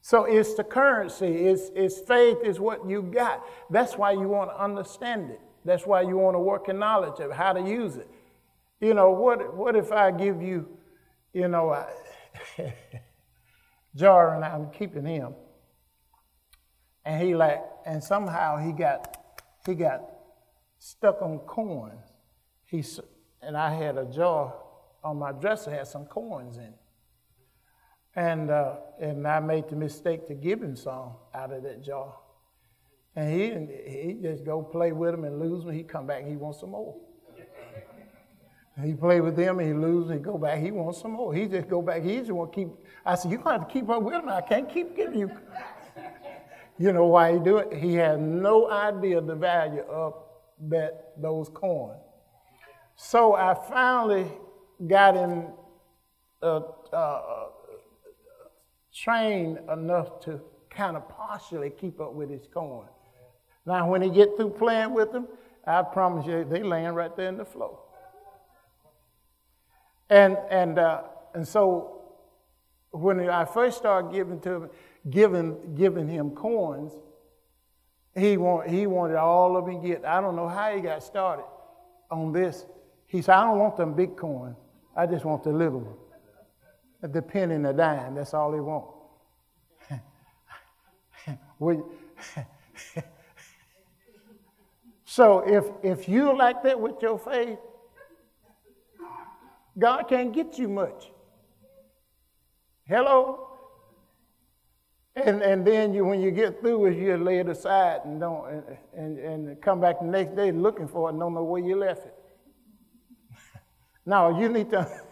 So it's the currency. It's faith is what you got. That's why you want to understand it. That's why you want to work in knowledge of how to use it. What if I give you, Jar, and I'm keeping him, and somehow he got stuck on coins. And I had a jar on my dresser, had some coins in it. And I made the mistake to give him some out of that jar. And he just go play with them and lose them. He come back and he wants some more. And he play with them and he lose and he go back. He wants some more. He just go back. He just want to keep. I said, you're going to have to keep up with him. I can't keep giving you. You know why he do it? He had no idea the value of those coins. So I finally got him trained enough to kind of partially keep up with his coin. Now, when he get through playing with them, I promise you, they laying right there in the floor. And so when I first started giving him coins, he wanted all of them to get. I don't know how he got started on this. He said, I don't want them big coins. I just want the little one. The penny and the dime, that's all he wants. So if you're like that with your faith, God can't get you much. Hello? And then when you get through it, you lay it aside and come back the next day looking for it and don't know where you left it. No, you need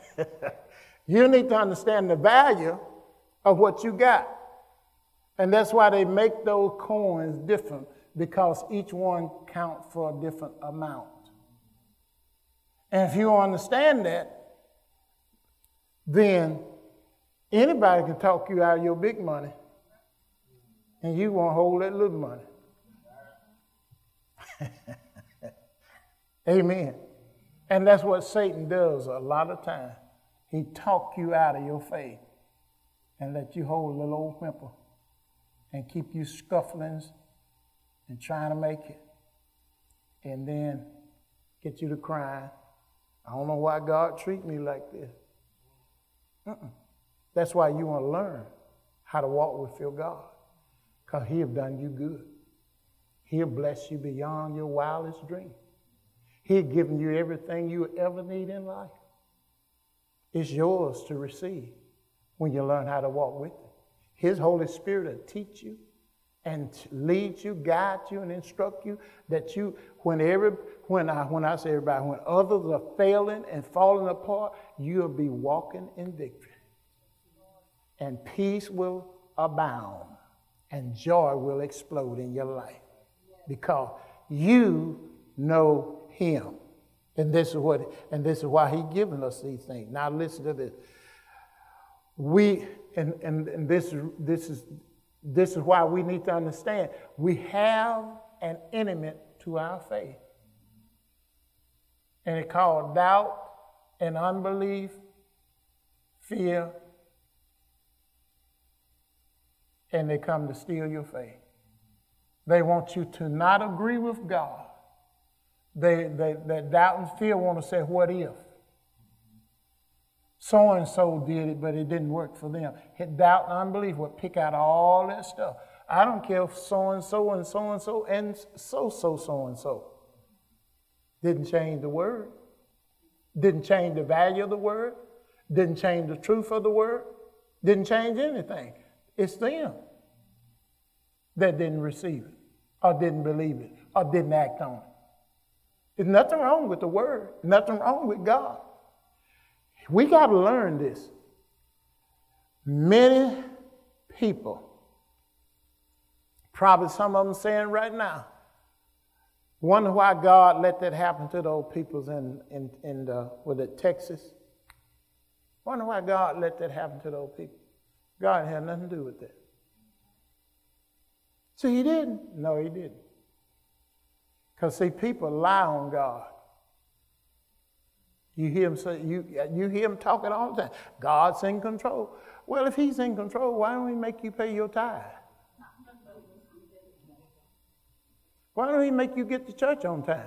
to understand the value of what you got. And that's why they make those coins different, because each one counts for a different amount. And if you understand that, then anybody can talk you out of your big money, and you won't hold that little money. Amen. And that's what Satan does a lot of times. He talk you out of your faith and let you hold a little old whimper and keep you scuffling and trying to make it, and then get you to crying. I don't know why God treat me like this. That's why you want to learn how to walk with your God, because he'll done you good. He'll bless you beyond your wildest dream. He'll given you everything you ever need in life. It's yours to receive when you learn how to walk with it. His Holy Spirit will teach you and lead you, guide you, and instruct you that you, when I say everybody, when others are failing and falling apart, you'll be walking in victory. And peace will abound and joy will explode in your life because you know him. And this is why he's given us these things. Now listen to this. This is why we need to understand we have an enemy to our faith. And it's called doubt and unbelief, fear, and they come to steal your faith. They want you to not agree with God. That doubt and fear want to say, what if? So-and-so did it, but it didn't work for them. Doubt and unbelief will pick out all that stuff. I don't care if so-and-so and so-and-so and so-and-so. Didn't change the word. Didn't change the value of the word. Didn't change the truth of the word. Didn't change anything. It's them that didn't receive it or didn't believe it or didn't act on it. There's nothing wrong with the word. Nothing wrong with God. We got to learn this. Many people, probably some of them saying right now, wonder why God let that happen to those peoples in Texas. Wonder why God let that happen to those people. God had nothing to do with that. So he didn't? No, he didn't. Because see, people lie on God. You hear him say, you hear him talking all the time. God's in control. Well, if he's in control, why don't he make you pay your tithe? Why don't he make you get to church on time?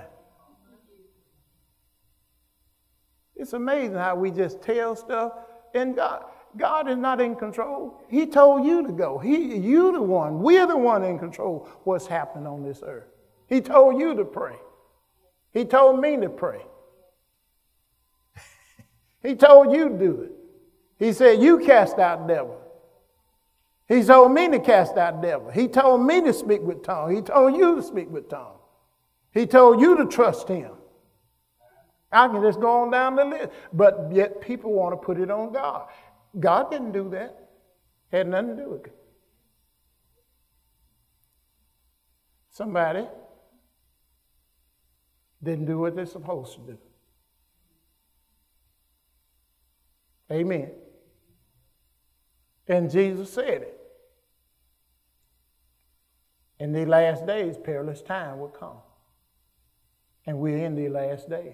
It's amazing how we just tell stuff, and God is not in control. He told you to go. You the one. We're the one in control what's happening on this earth. He told you to pray. He told me to pray. He told you to do it. He said, you cast out devil. He told me to cast out devil. He told me to speak with tongues. He told you to speak with tongues. He told you to trust him. I can just go on down the list. But yet people want to put it on God. God didn't do that. Had nothing to do with it. Somebody didn't do what they're supposed to do. Amen. And Jesus said it. In the last days, perilous time will come. And we're in the last days.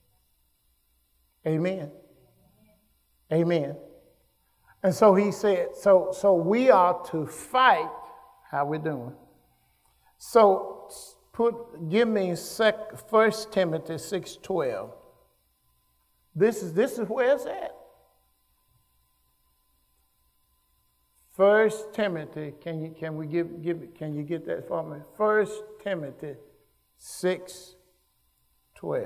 Amen. Amen. And so he said, so we are to fight. How we doing? So give me 1 Timothy 6:12. This is where it's at. 1 Timothy, can you get that for me? 1 Timothy 6:12.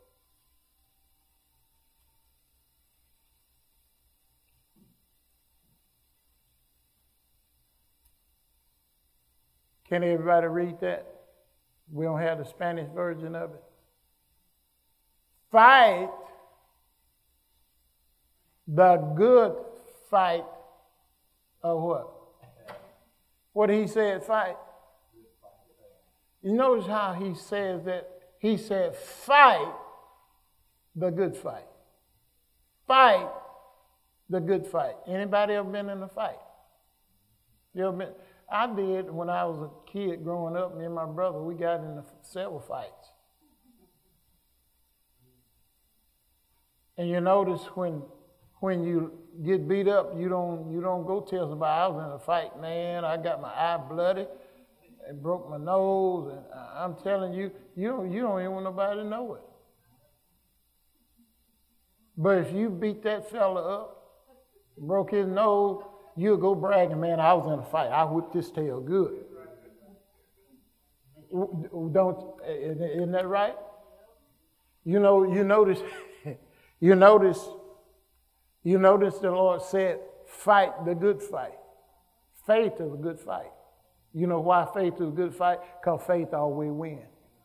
Can everybody read that? We don't have the Spanish version of it. Fight the good fight of what? What he said, fight. You notice how he says that? He said, fight the good fight. Fight the good fight. Anybody ever been in a fight? You ever been? I did when I was a kid growing up. Me and my brother, we got into several fights. And you notice when you get beat up, you don't go tell somebody I was in a fight, man. I got my eye bloody, and broke my nose, and I'm telling you, you don't even want nobody to know it. But if you beat that fella up, broke his nose, you'll go bragging, man, I was in a fight. I whipped this tail good. Isn't that right? You notice the Lord said, fight the good fight. Faith is a good fight. You know why faith is a good fight? Because faith always wins.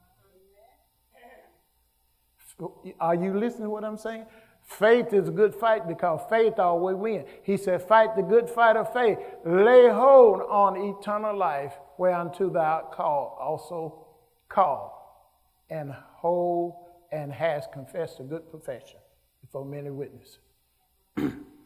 Are you listening to what I'm saying? Faith is a good fight because faith always wins. He said, fight the good fight of faith. Lay hold on eternal life, whereunto thou also called, and hold and has confessed a good profession before many witnesses.